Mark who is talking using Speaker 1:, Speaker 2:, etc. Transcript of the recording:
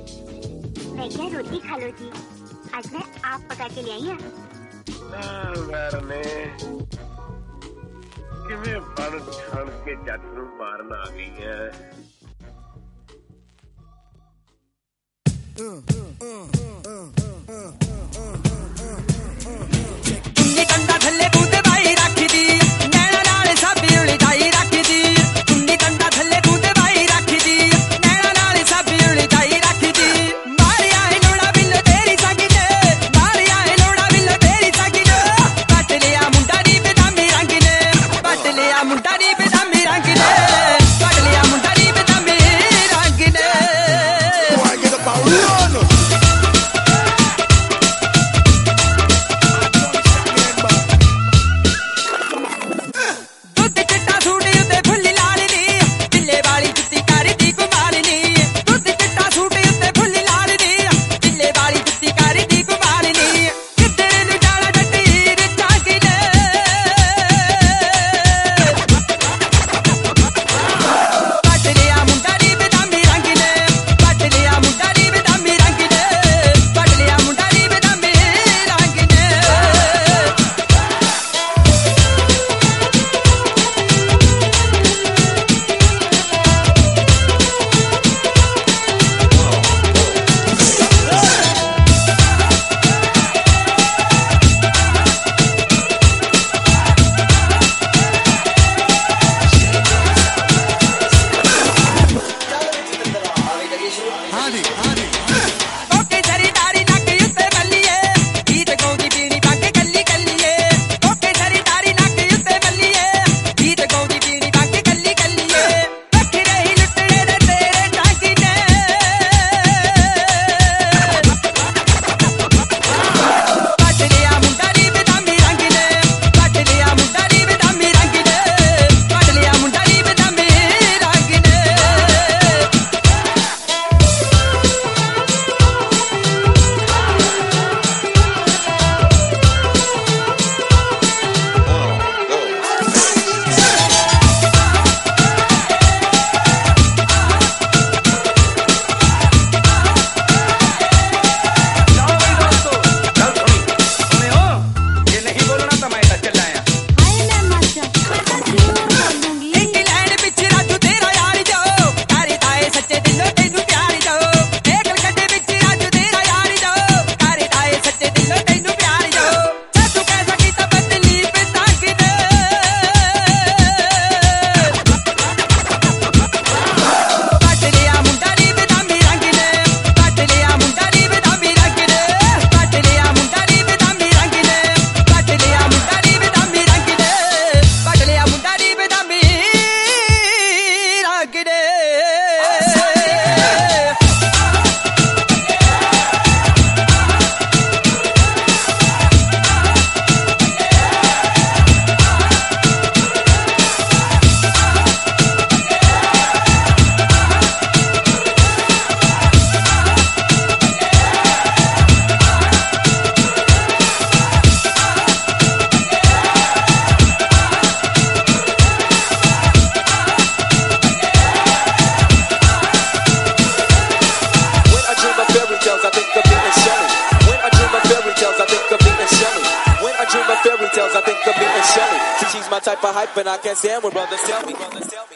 Speaker 1: मैं क्या रोटी खा लो जी, आज मैं आप पका के ले आई
Speaker 2: ਨੇ ਕਿਵੇਂ ਬਣ ਛਣ ਕੇ ਜੱਟ ਨੂੰ ਮਾਰਨ ਆ ਗਈ ਹੈ।
Speaker 3: ਕੁੰਨੀ ਕੰਡਾ ਥੱਲੇ ਬੂੰਦੇ ਬਾਈ ਰੱਖਦੀ ਨੈਣਾ ਨਾਲ ਸਾਬੀ ਉਲਝਾਈ ਰੱਖਦੀ ਕੁੰਨੀ ਕੰਡਾ ਥੱਲੇ ਬੂੰਦੇ ਬਾਈ ਰੱਖਦੀ ਨੈਣਾ ਨਾਲ ਸਾਬੀ ਉਲਝਾਈ ਰੱਖਦੀ ਮਾਰਿਆ ਏ ਲੋੜਾ ਬਿੱਲ ਤੇਰੀ ਸਾਗੀ ਨੇ ਮਾਰਿਆ ਏ ਲੋੜਾ ਬਿੱਲ ਤੇਰੀ ਸਾਗੀ ਨੇ ਕੱਟ ਲਿਆ ਮੁੰਡਾ ਦੀ ਬਦਾਮੀ ਰੰਗ ਨੇ ਕੱਟ ਲਿਆ ਮੁੰਡਾ ਦੀ ਬਦਾਮੀ ਰੰਗ ਨੇ ਕੱਟ ਲਿਆ ਮੁੰਡਾ ਦੀ ਬਦਾਮੀ ਰੰਗ ਨੇ
Speaker 4: I think of me and Shelly. She's my type of hype and I can't stand when brothers tell me.